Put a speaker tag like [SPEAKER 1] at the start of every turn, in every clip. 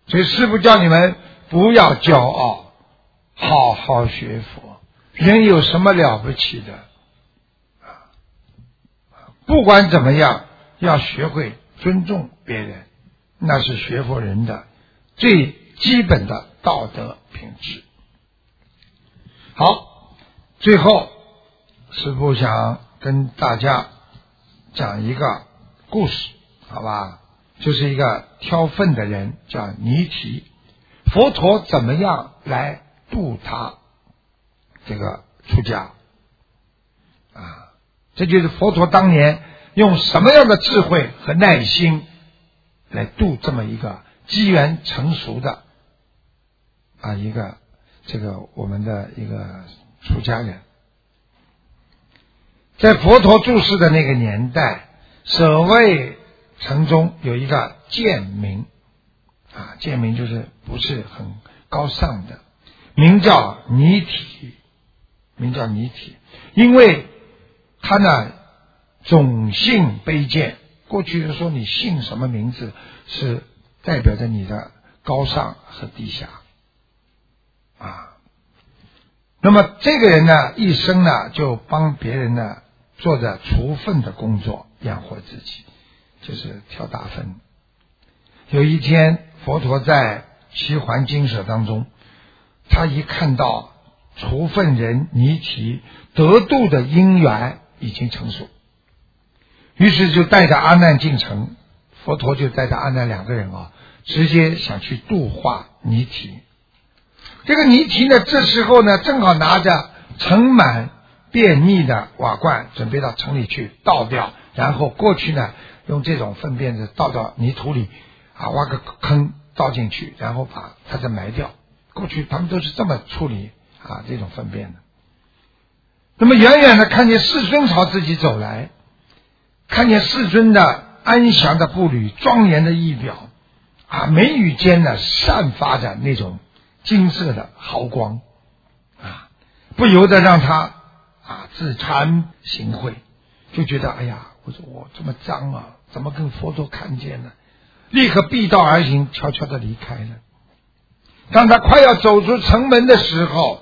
[SPEAKER 1] 所以师父叫你们不要骄傲，好好学佛。人有什么了不起的？不管怎么样，要学会尊重别人，那是学佛人的最基本的道德品质。好，最后师父想跟大家讲一个故事，好吧？就是一个挑粪的人叫尼提，佛陀怎么样来度他这个出家啊？这就是佛陀当年用什么样的智慧和耐心来度这么一个机缘成熟的一个这个我们的一个出家人。在佛陀住世的那个年代，舍卫城中有一个贱民贱民就是不是很高尚的，名叫尼提，因为他呢种姓卑贱。过去就说你姓什么名字是代表着你的高尚和低下那么这个人呢一生呢就帮别人呢做着除粪的工作养活自己，就是挑大粪。有一天佛陀在西环经舍当中，他一看到除粪人尼提得度的因缘已经成熟，于是就带着阿难进城。佛陀就带着阿难两个人直接想去度化尼提。这个尼提呢这时候呢正好拿着盛满便溺的瓦罐，准备到城里去倒掉，然后过去呢用这种粪便子倒到泥土里挖个坑倒进去，然后把它再埋掉。过去他们都是这么处理这种粪便的。那么远远的看见世尊朝自己走来，看见世尊的安详的步履，庄严的仪表眉宇间呢散发着那种金色的毫光不由得让他自惭形秽，就觉得哎呀，我这么脏怎么跟佛陀看见呢？立刻避道而行，悄悄地离开了。当他快要走出城门的时候，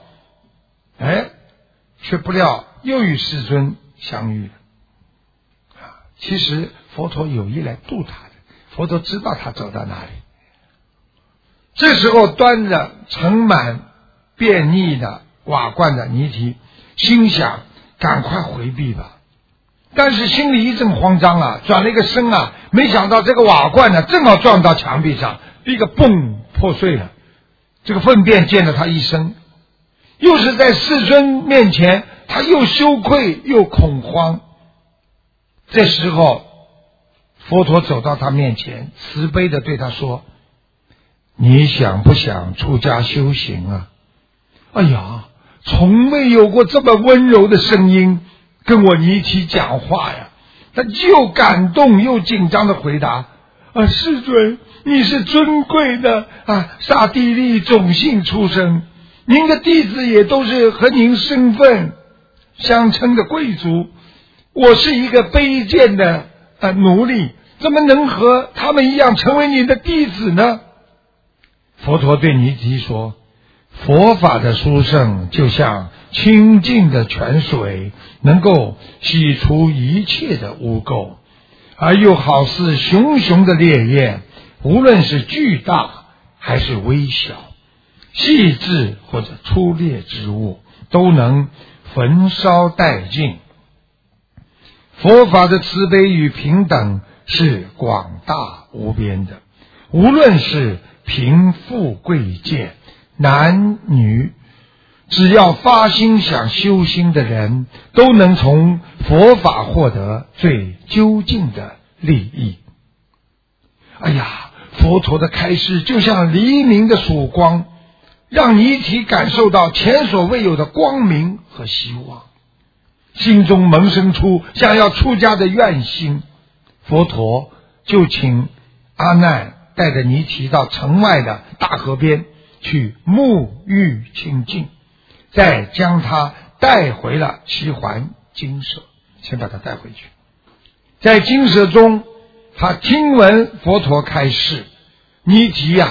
[SPEAKER 1] 却不料又与世尊相遇了。其实佛陀有意来度他的，佛陀知道他走到哪里。这时候端着盛满便溺的瓦罐的尼提心想赶快回避吧，但是心里一阵慌张转了一个身没想到这个瓦罐呢正好撞到墙壁上，一个嘣破碎了。这个粪便溅了他一身，又是在世尊面前，他又羞愧又恐慌。这时候佛陀走到他面前，慈悲地对他说，你想不想出家修行哎呀，从未有过这么温柔的声音跟我尼提讲话呀。他又感动又紧张地回答，世尊，你是尊贵的刹帝利种姓出身，您的弟子也都是和您身份相称的贵族，我是一个卑贱的奴隶，怎么能和他们一样成为你的弟子呢？佛陀对尼提说，佛法的殊胜就像清净的泉水，能够洗除一切的污垢，而又好似熊熊的烈焰，无论是巨大还是微小，细致或者粗劣之物都能焚烧殆尽。佛法的慈悲与平等是广大无边的，无论是贫富贵贱男女，只要发心想修心的人，都能从佛法获得最究竟的利益。哎呀，佛陀的开示就像黎明的曙光，让尼提感受到前所未有的光明和希望，心中萌生出想要出家的愿心。佛陀就请阿难带着尼提到城外的大河边去沐浴清净，再将他带回了西环精舍，先把他带回去。在精舍中，他听闻佛陀开示，尼提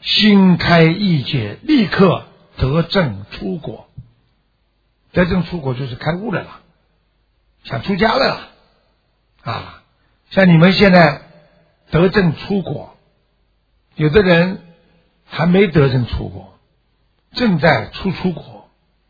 [SPEAKER 1] 心开意解，立刻得证出国。得证出国就是开悟了啦，想出家了啦像你们现在得证出国，有的人还没得证出国，正在出国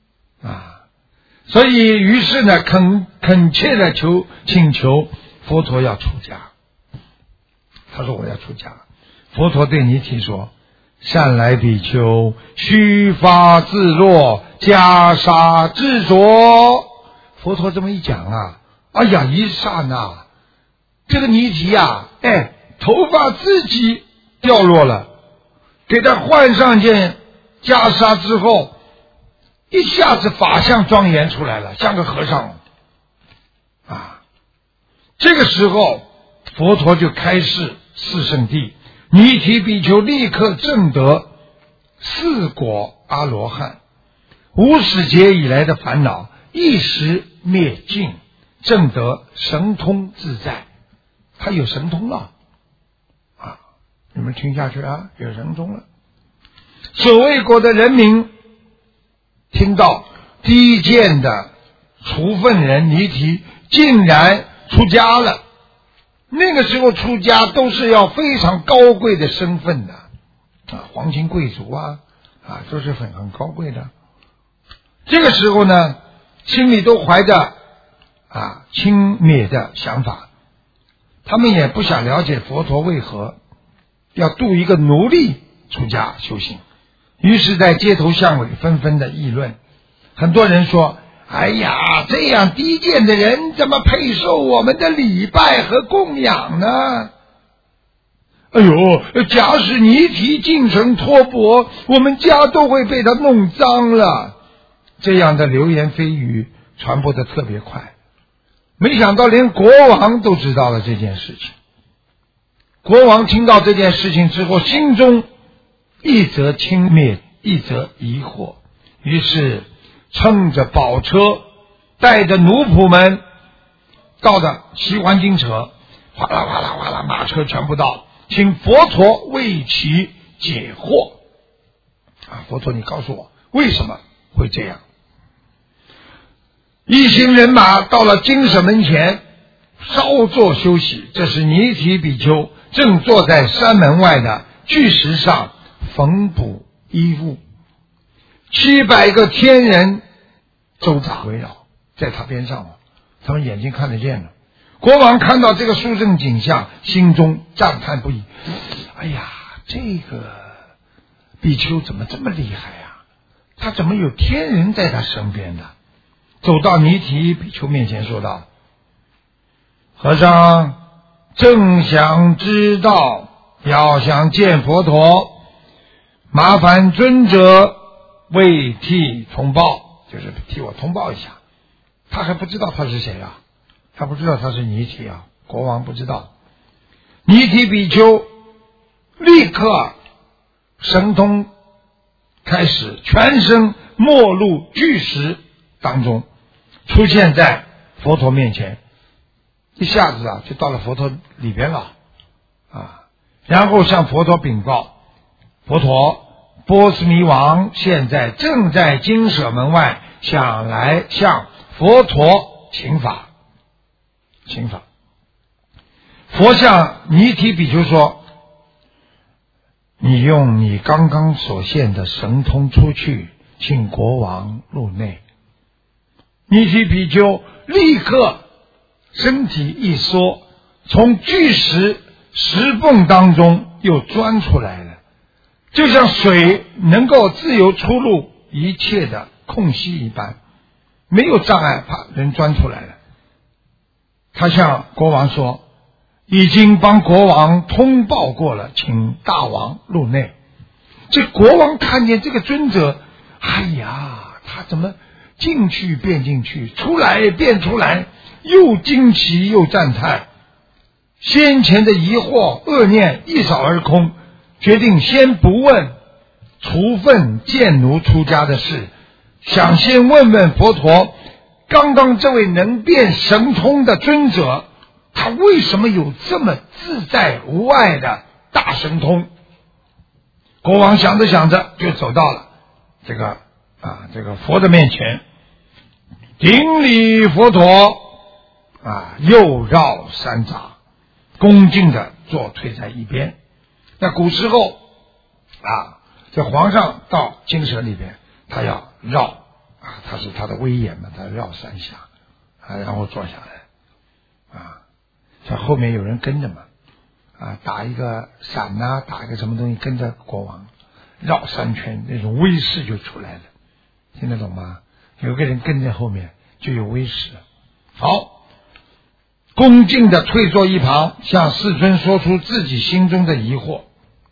[SPEAKER 1] 所以于是呢恳切的请求佛陀要出家。他说我要出家。佛陀对尼提说，善来比丘，须发自若，袈裟自着。佛陀这么一讲哎呀，一刹那这个尼提头发自己掉落了，给他换上件袈裟之后，一下子法相庄严出来了，像个和尚这个时候佛陀就开示四圣谛，尼提比丘立刻证得四果阿罗汉，无始劫以来的烦恼一时灭尽，证得神通自在。他有神通了你们听下去有神通了。舍卫国的人民听到低贱的处分人尼提竟然出家了，那个时候出家都是要非常高贵的身份的皇亲贵族都是很高贵的。这个时候呢，心里都怀着轻蔑的想法，他们也不想了解佛陀为何要度一个奴隶出家修行，于是在街头巷尾纷纷的议论。很多人说，哎呀，这样低贱的人怎么配受我们的礼拜和供养呢？哎呦，假使尼提进城托钵，我们家都会被他弄脏了。这样的流言蜚语传播的特别快，没想到连国王都知道了这件事情。国王听到这件事情之后，心中一则轻蔑，一则疑惑，于是乘着宝车，带着奴仆们到了西环京城，哗啦哗啦哗啦，马车全部到，请佛陀为其解惑佛陀你告诉我为什么会这样。一行人马到了精舍门前，稍作休息。这时尼提比丘正坐在山门外的巨石上缝补衣物，700个天人周匝围绕在他边上他们眼睛看得见了。国王看到这个殊胜景象，心中赞叹不已。哎呀，这个比丘怎么这么厉害他怎么有天人在他身边呢？走到尼提比丘面前说道，和尚正想知道，要想见佛陀，麻烦尊者为替通报，就是替我通报一下。他还不知道他是谁他不知道他是尼提国王不知道。尼提比丘立刻神通开始，全身没入巨石当中，出现在佛陀面前，一下子就到了佛陀里边了然后向佛陀禀告，佛陀，波斯匿王现在正在精舍门外，想来向佛陀请法。佛向尼提比丘说，你用你刚刚所现的神通出去，请国王入内。尼提比丘立刻身体一缩，从巨石缝当中又钻出来了，就像水能够自由出入一切的空隙一般，没有障碍，人钻出来了。他向国王说，已经帮国王通报过了，请大王入内。这国王看见这个尊者，哎呀，他怎么进去变进去，出来变出来，又惊奇又赞叹，先前的疑惑恶念一扫而空，决定先不问处分贱奴出家的事，想先问问佛陀，刚刚这位能变神通的尊者，他为什么有这么自在无碍的大神通？ 国王想着想着就走到了这个佛的面前，顶礼佛陀右绕三匝，恭敬的坐退在一边。那古时候这皇上到精舍里边，他要绕他是他的威严嘛，他绕三下然后坐下来像后面有人跟着嘛打一个伞打一个什么东西跟着国王绕3圈，那种威势就出来了，听得懂吗？有个人跟在后面就有威势。好，恭敬的退坐一旁，向世尊说出自己心中的疑惑。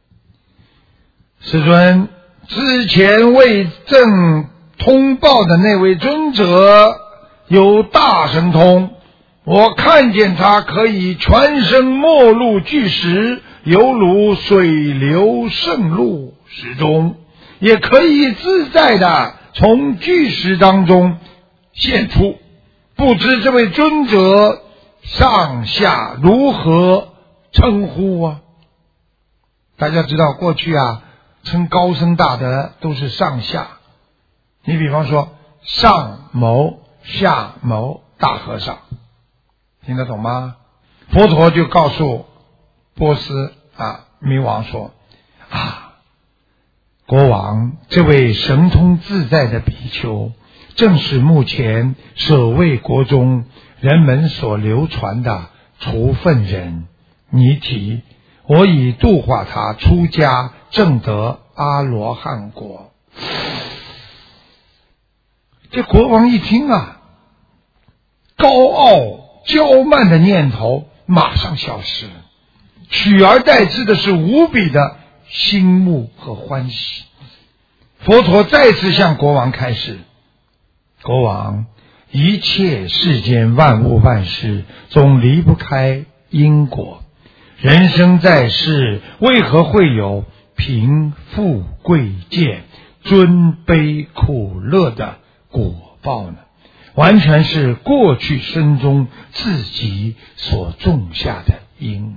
[SPEAKER 1] 世尊，之前为朕通报的那位尊者有大神通，我看见他可以全身没入巨石，犹如水流渗入石中，也可以自在的从巨石当中现出。不知这位尊者上下如何称呼大家知道过去称高僧大德都是上下，你比方说上某下某大和尚，听得懂吗？佛陀就告诉波斯弥王说国王，这位神通自在的比丘正是目前舍卫国中人们所流传的除粪人尼提，我已度化他出家证得阿罗汉果。这国王一听高傲骄慢的念头马上消失了，取而代之的是无比的欣慕和欢喜。佛陀再次向国王开示，国王，一切世间万物万事总离不开因果，人生在世为何会有贫富贵贱尊卑苦乐的果报呢？完全是过去生中自己所种下的因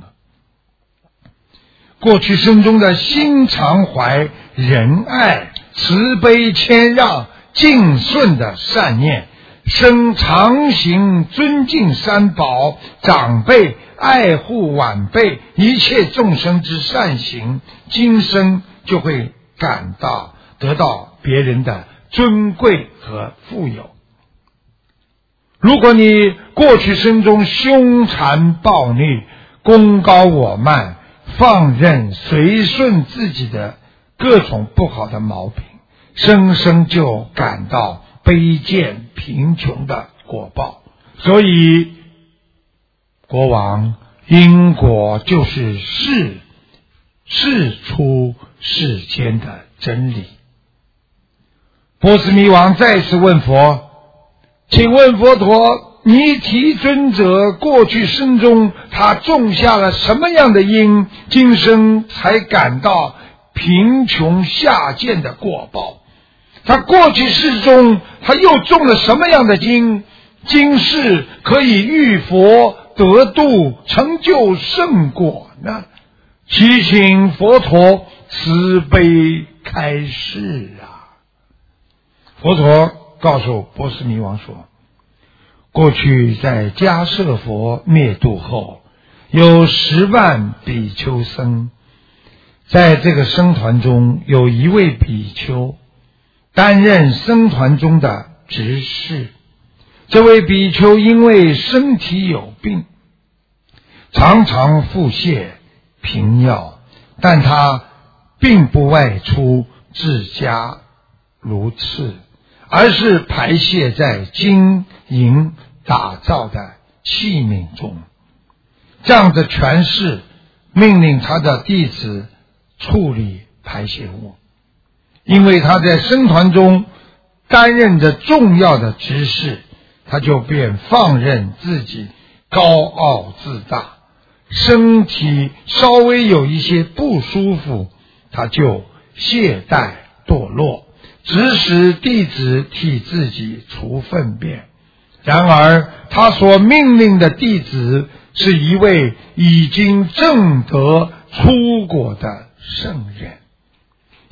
[SPEAKER 1] 过去生中的心常怀仁爱慈悲谦让敬顺的善念，生常行尊敬三宝长辈爱护晚辈一切众生之善行，今生就会得到别人的尊贵和富有。如果你过去生中凶残暴戾功高我慢放任随顺自己的各种不好的毛病，生生就感到卑贱贫穷的果报。所以国王，因果就是世出世间的真理。波斯弥王再次问佛，请问佛陀，尼提尊者过去生中他种下了什么样的因，今生才感到贫穷下贱的果报？他过去世中他又种了什么样的因，今世可以遇佛得度成就圣果呢？祈请佛陀慈悲开示佛陀告诉波斯弥王说，过去在迦舍佛灭度后，有10万比丘僧，在这个僧团中有一位比丘担任僧团中的执事。这位比丘因为身体有病，常常腹泻频尿，但他并不外出自家如厕，而是排泄在金银打造的器皿中。这样的权势命令他的弟子处理排泄物，因为他在僧团中担任着重要的职事，他就便放任自己高傲自大，身体稍微有一些不舒服，他就懈怠堕落，指使弟子替自己除粪便。然而他所命令的弟子是一位已经证得出果的圣人，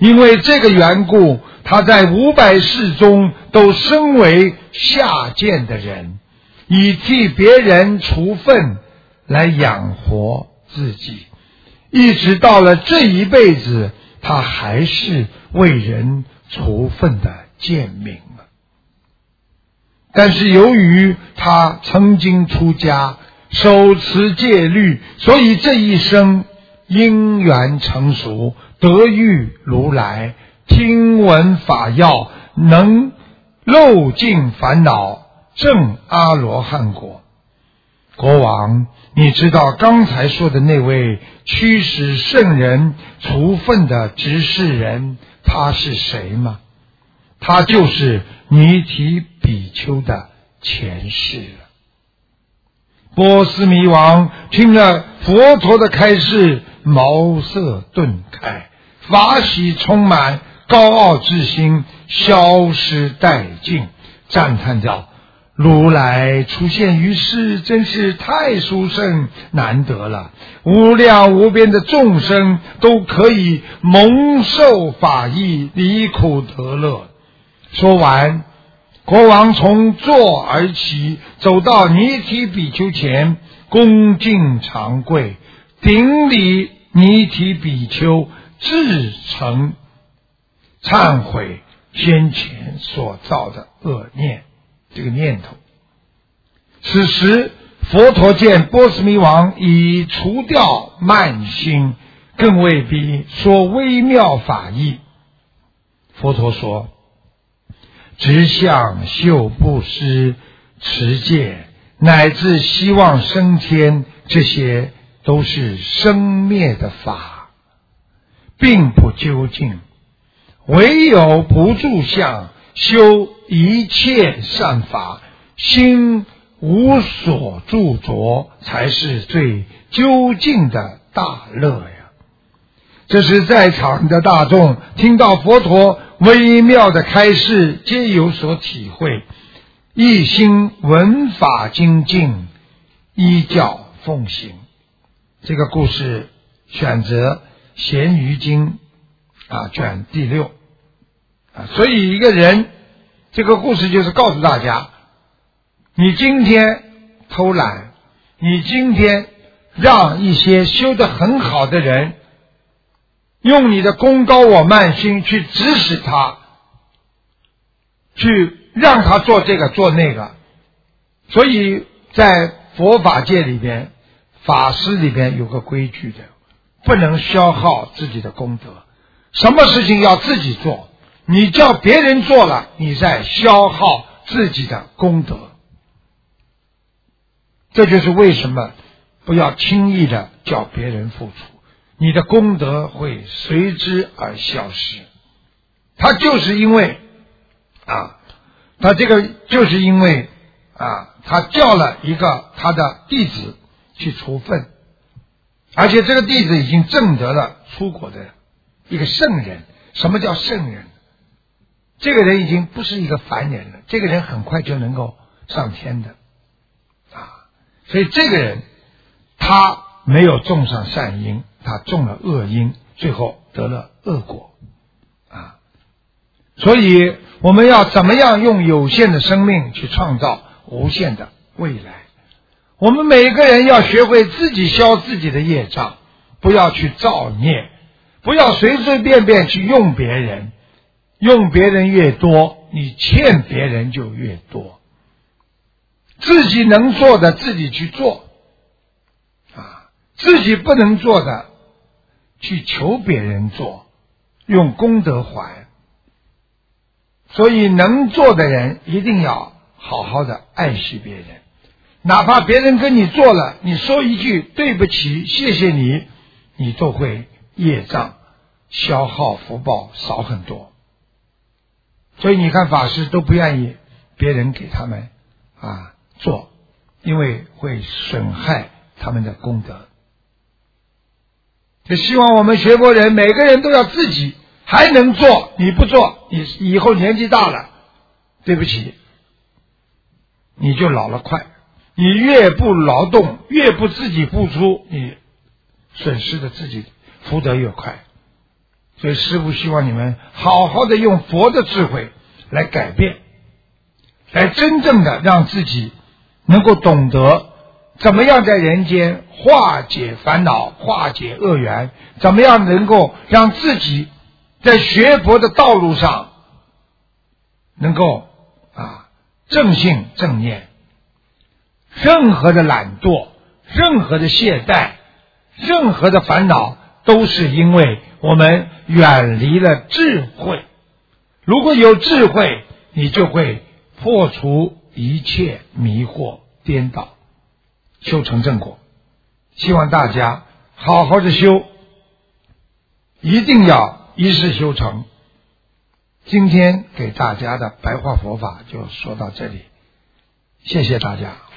[SPEAKER 1] 因为这个缘故，他在500世中都身为下贱的人，以替别人除粪来养活自己，一直到了这一辈子，他还是为人除粪的贱民啊。但是由于他曾经出家，手持戒律，所以这一生因缘成熟，得遇如来，听闻法要，能漏尽烦恼，证阿罗汉果。国王，你知道刚才说的那位驱使圣人除粪的执事人，他是谁吗？他就是尼提比丘的前世了。波斯匿王听了佛陀的开示，茅塞顿开，法喜充满，高傲之心消失殆尽，赞叹道：如来出现于世，真是太殊胜难得了，无量无边的众生都可以蒙受法益，离苦得乐。说完，国王从座而起，走到尼提比丘前，恭敬长跪，顶礼尼提比丘，至诚忏悔先前所造的恶念，这个念头。此时佛陀见波斯匿王已除掉慢心，更未必说微妙法义。佛陀说：直向修布施、持戒，乃至希望升天，这些都是生灭的法，并不究竟。唯有不住相，修一切善法，心无所著着，才是最究竟的大乐呀！这是在场的大众听到佛陀微妙的开示，皆有所体会，一心闻法精进，依教奉行。这个故事选择咸鱼经卷第6所以一个人，这个故事就是告诉大家，你今天偷懒，你今天让一些修得很好的人用你的功高我慢心去指使他，去让他做这个做那个。所以在佛法界里边，法师里边有个规矩的，不能消耗自己的功德，什么事情要自己做，你叫别人做了，你在消耗自己的功德。这就是为什么不要轻易的叫别人付出，你的功德会随之而消失。他就是因为他这个就是因为他叫了一个他的弟子去除粪，而且这个弟子已经证得了出国的一个圣人。什么叫圣人？这个人已经不是一个凡人了，这个人很快就能够上天的所以这个人他没有种上善因，他种了恶因，最后得了恶果所以我们要怎么样用有限的生命去创造无限的未来？我们每个人要学会自己消自己的业障，不要去造孽，不要随随便便去用别人，用别人越多，你欠别人就越多。自己能做的自己去做自己不能做的去求别人做，用功德还。所以能做的人一定要好好的爱惜别人，哪怕别人跟你做了，你说一句对不起谢谢你，你都会业障消耗福报少很多。所以你看法师都不愿意别人给他们做，因为会损害他们的功德。就希望我们学佛人每个人都要自己还能做，你不做，你以后年纪大了，对不起，你就老了快。你越不劳动，越不自己付出，你损失的自己福德越快。 所以师父希望你们好好的用佛的智慧来改变，来真正的让自己能够懂得怎么样在人间化解烦恼，化解恶缘，怎么样能够让自己在学佛的道路上能够正信正念，任何的懒惰，任何的懈怠，任何的烦恼，都是因为我们远离了智慧。如果有智慧，你就会破除一切迷惑颠倒，修成正果。希望大家好好的修，一定要一世修成。今天给大家的白话佛法就说到这里，谢谢大家。